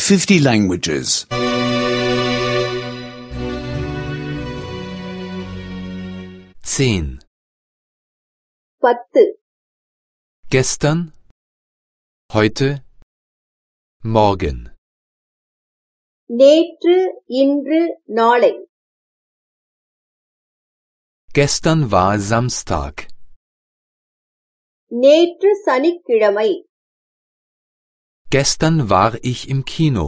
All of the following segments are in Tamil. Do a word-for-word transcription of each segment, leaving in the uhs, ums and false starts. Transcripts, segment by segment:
fifty languages. Zehn. பத்து. Gestern, heute, morgen. நேற்று, இன்று, நாளை. Gestern war Samstag. நேற்று சனிக்கிழமை. Gestern war ich im Kino.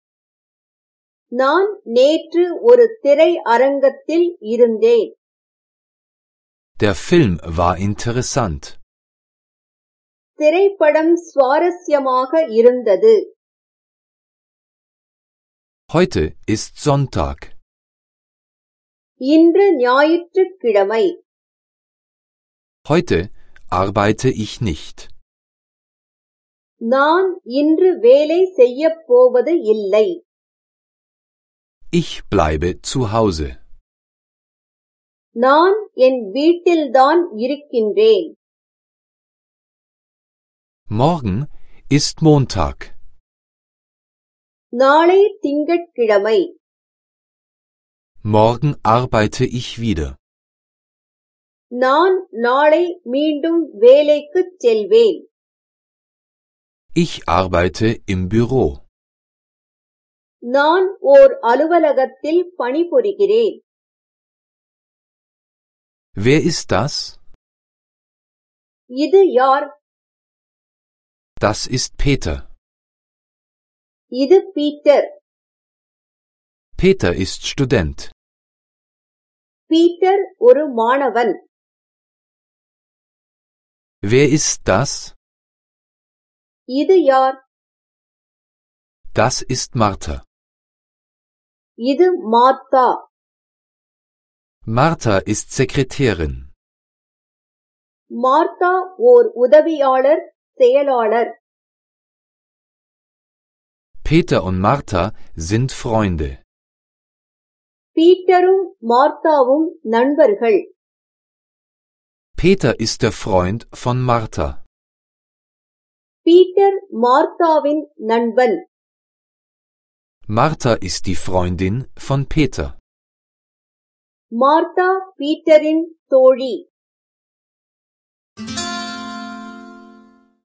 நான் நேற்று ஒரு திரை அரங்கத்தில் இருந்தேன். Der Film war interessant. திரைப்படம் சுவாரஸ்யமாக இருந்தது. Heute ist Sonntag. இன்று ஞாயிற்றுக்கிழமை. Heute arbeite ich nicht. நான் இன்று வேலை செய்யப் போவது இல்லை. Ich bleibe zu Hause. நான் என் வீட்டில்தான் இருக்கின்றேன். Morgen ist Montag. நாளை திங்கட்கிழமை. Morgen arbeite ich wieder. நான் நாளை மீண்டும் வேலைக்குச் செல்வேன். Ich arbeite im Büro. நான் ஓர் அலுவலகத்தில் பணிபுரிகிறேன். Wer ist das? இது யார்? Das ist Peter. இது Peter. Peter ist Student. Peter ஒரு மாணவன். Wer ist das? இது யார்? Das ist Martha. இது Martha. Martha ist Sekretärin. Martha ஓர் உதவியாளர், செயலாளர். Peter und Martha sind Freunde. பீட்டரும் மார்த்தாவும் நண்பர்கள். Peter ist der Freund von Martha. Peter மார்த்தாவின் நண்பன். Martha ist die Freundin von Peter. Martha பீட்டரின் தோழி.